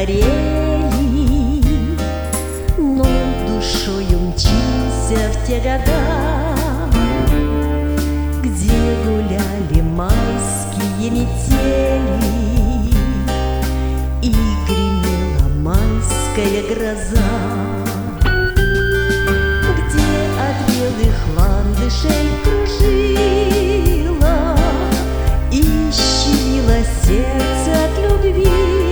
постарели, но душою мчимся в те года, где гуляли майские метели и гремела майская гроза, где от белых ландышей кружила и щемило сердце от любви.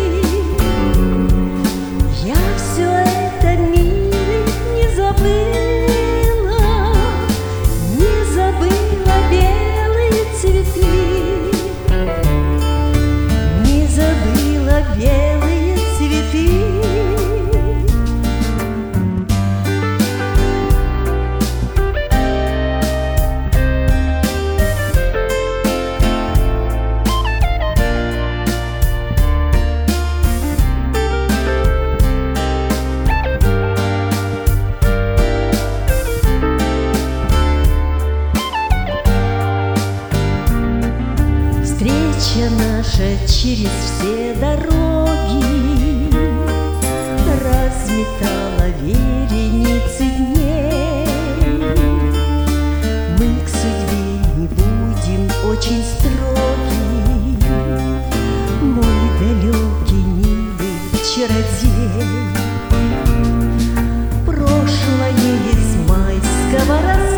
Я все это, милый, не забыла, не забыла белые цветы, не забыла белые цветы. Встреча наша через все дороги разметала вереницы дней. Мы к судьбе не будем очень строги, мой далекий милый чародей. Прошлое из майского рассвета